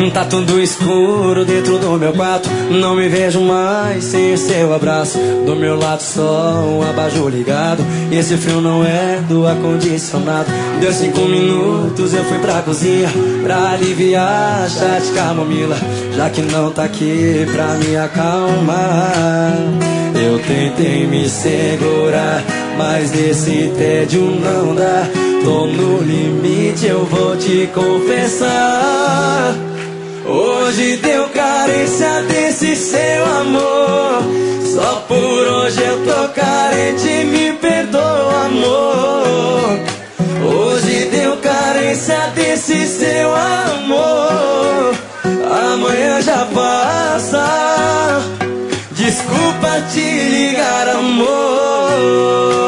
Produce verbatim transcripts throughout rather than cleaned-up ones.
Tá tudo escuro dentro do meu quarto. Não me vejo mais sem o seu abraço. Do meu lado só um abajur ligado. E esse frio não é do ar-condicionado. Deu cinco minutos, eu fui pra cozinha pra aliviar chá de camomila. Já que não tá aqui pra me acalmar, eu tentei me segurar, mas desse tédio não dá. Tô no limite, eu vou te confessar. Hoje deu carência desse seu amor. Só por hoje eu tô carente, me perdoa, amor. Hoje deu carência desse seu amor. Amanhã já passa. Desculpa te ligar, amor.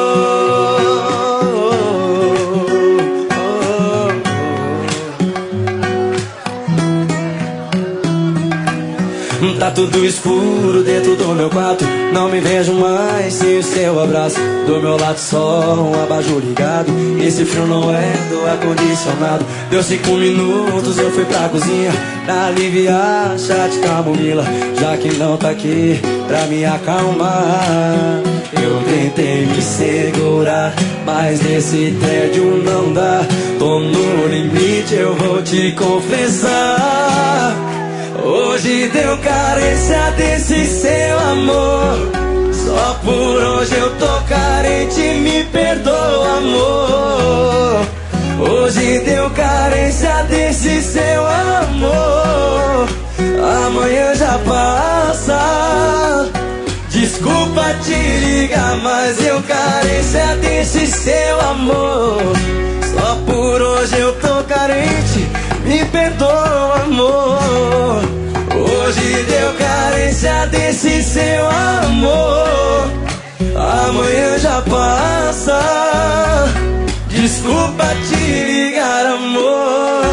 Tá tudo escuro dentro do meu quarto. Não me vejo mais sem o seu abraço. Do meu lado só um abajur ligado. Esse frio não é do ar-condicionado. Deu cinco minutos, eu fui pra cozinha pra aliviar chá de camomila. Já que não tá aqui pra me acalmar, eu tentei me segurar, mas nesse tédio não dá. Tô no limite, eu vou te confessar. Hoje deu carência desse seu amor. Só por hoje eu tô carente, me perdoa, amor. Hoje deu carência desse seu amor. Amanhã já passa. Desculpa te ligar, mas eu carência desse seu amor. Só por hoje eu tô carente, me perdoa, amor. Hoje deu carência desse seu amor. Amanhã já passa. Desculpa te ligar, amor.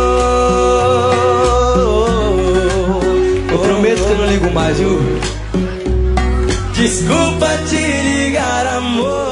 Eu prometo que eu não ligo mais, viu? Desculpa te ligar, amor.